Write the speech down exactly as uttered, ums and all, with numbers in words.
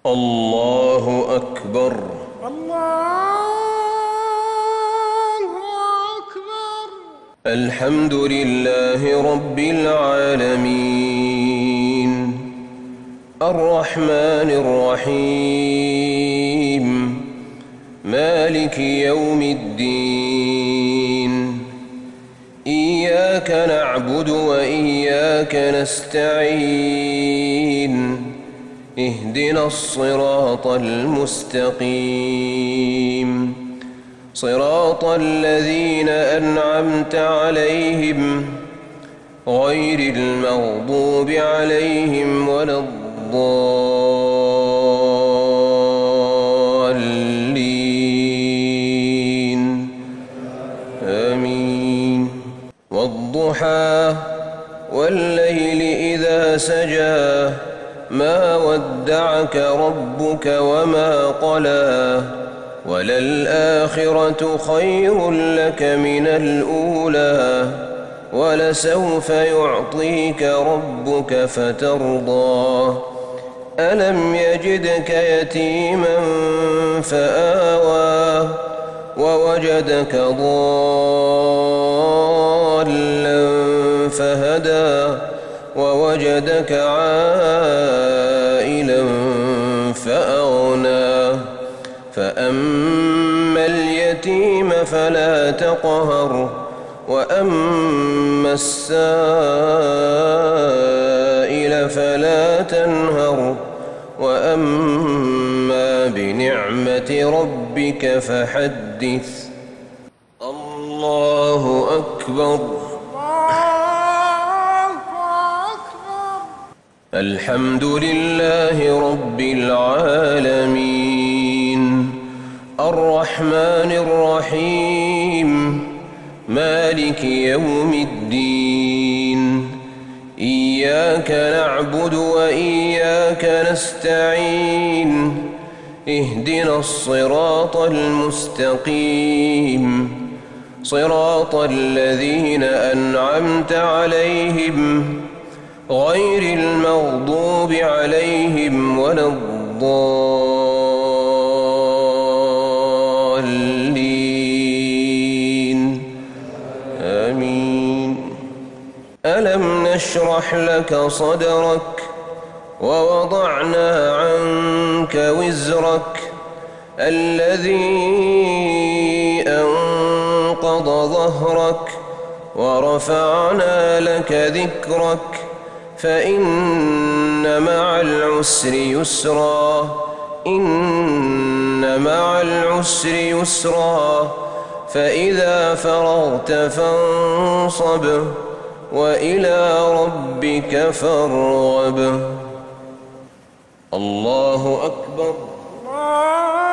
الله أكبر. الله أكبر. الحمد لله رب العالمين الرحمن الرحيم مالك يوم الدين إياك نعبد وإياك نستعين اهدنا الصراط المستقيم صراط الذين أنعمت عليهم غير المغضوب عليهم ولا الضالين آمين. والضحى والليل إذا سجى ما ودعك ربك وما قلى وللآخرة خير لك من الأولى ولسوف يعطيك ربك فترضى ألم يجدك يتيما فآوى ووجدك ضالا فهدى ووجدك عائلا فأغنى فأما اليتيم فلا تقهر وأما السائل فلا تنهر وأما بنعمة ربك فحدث. الله أكبر. الحمد لله رب العالمين الرحمن الرحيم مالك يوم الدين إياك نعبد وإياك نستعين اهدنا الصراط المستقيم صراط الذين أنعمت عليهم غير المغضوب عليهم ولا الضالين آمين. ألم نشرح لك صدرك ووضعنا عنك وزرك الذي أنقض ظهرك ورفعنا لك ذكرك فإن مع العسر يسرا إن مع العسر يسرا فإذا فرغت فانصب وإلى ربك فارغب. الله أكبر.